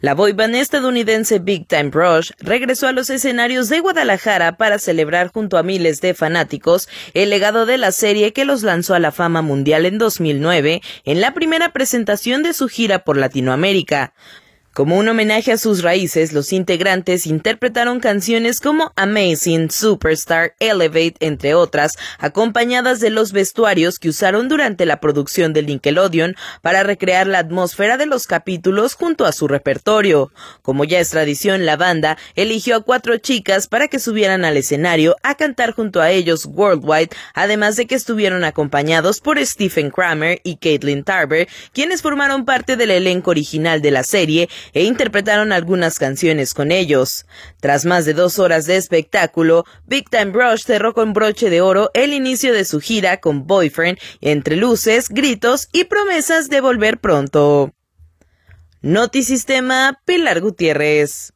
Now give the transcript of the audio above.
La boyband estadounidense Big Time Rush regresó a los escenarios de Guadalajara para celebrar junto a miles de fanáticos el legado de la serie que los lanzó a la fama mundial en 2009 en la primera presentación de su gira por Latinoamérica. Como un homenaje a sus raíces, los integrantes interpretaron canciones como Amazing, Superstar, Elevate, entre otras, acompañadas de los vestuarios que usaron durante la producción de Nickelodeon para recrear la atmósfera de los capítulos junto a su repertorio. Como ya es tradición, la banda eligió a 4 chicas para que subieran al escenario a cantar junto a ellos Worldwide, además de que estuvieron acompañados por Stephen Kramer y Caitlin Tarver, quienes formaron parte del elenco original de la serie e interpretaron algunas canciones con ellos. Tras más de 2 horas de espectáculo, Big Time Rush cerró con broche de oro el inicio de su gira con Boyfriend, entre luces, gritos y promesas de volver pronto. Notisistema, Pilar Gutiérrez.